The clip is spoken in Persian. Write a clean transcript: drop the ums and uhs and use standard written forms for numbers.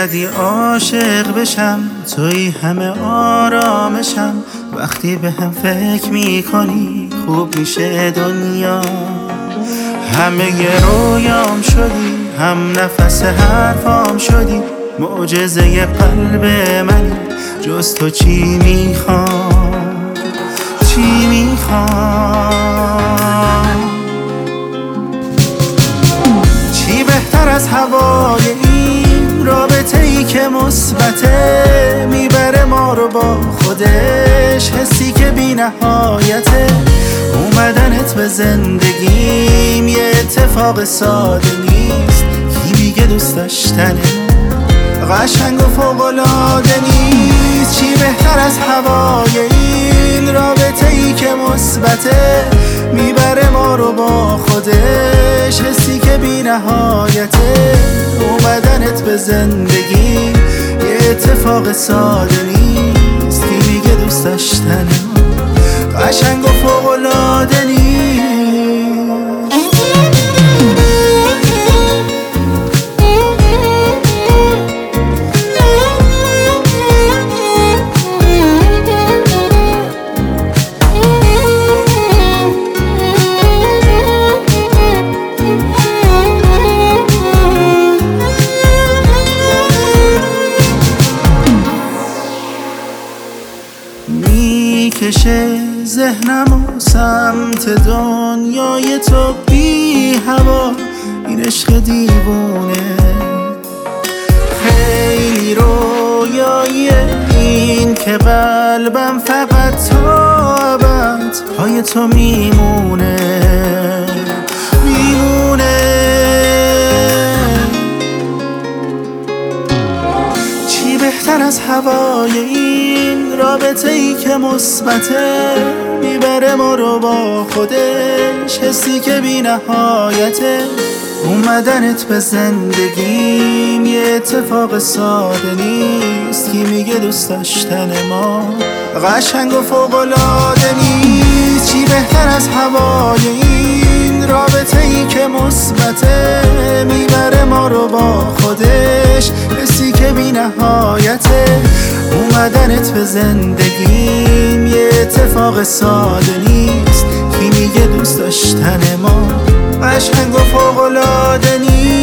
کردی عاشق بشم، توی همه آرامشم. وقتی به هم فکر میکنی خوب میشه دنیا. همه رویام شدی، هم نفس حرفام شدی. معجزه قلب منی، جز تو چی میخوام، چی میخوام. چی بهتر از هوای این رابطه ای که مثبته، میبره ما رو با خودش، حسی که بی نهایته. اومدنت به زندگیم یه اتفاق ساده نیست. کی میگه دوست داشتنه قشنگ و فوق‌العاده نیست؟ چی بهتر از هوای این رابطه ای که مثبته، میبره ما رو با خودش، حسی که بی نهایته. اومدنت به زندگی یه اتفاق ساده نیست. کی میگه دوست داشتن قشنگ و فوق‌العاده نیست؟ میکشه ذهنمو سمت دنیای تو بی هوا. این عشق دیوونه خیلی رویاییه این که قلبم فقط تا ابد پای تو میمونه، میمونه. چی بهتر از هوای این رابطه ای که مثبته، میبره ما رو با خودش، حسی که بی نهایته. اومدنت به زندگیم یه اتفاق ساده نیست. کی میگه دوست داشتن ما قشنگ و فوق‌العاده نیست؟ چی بهتر از هوای این رابطه ای که مثبته، میبره ما رو با خودش، حسی که بی نهایته. اومدنت به زندگیم یه اتفاق ساده نیست. کی میگه دوست داشتن ما قشنگ و فوق‌العاده نیست؟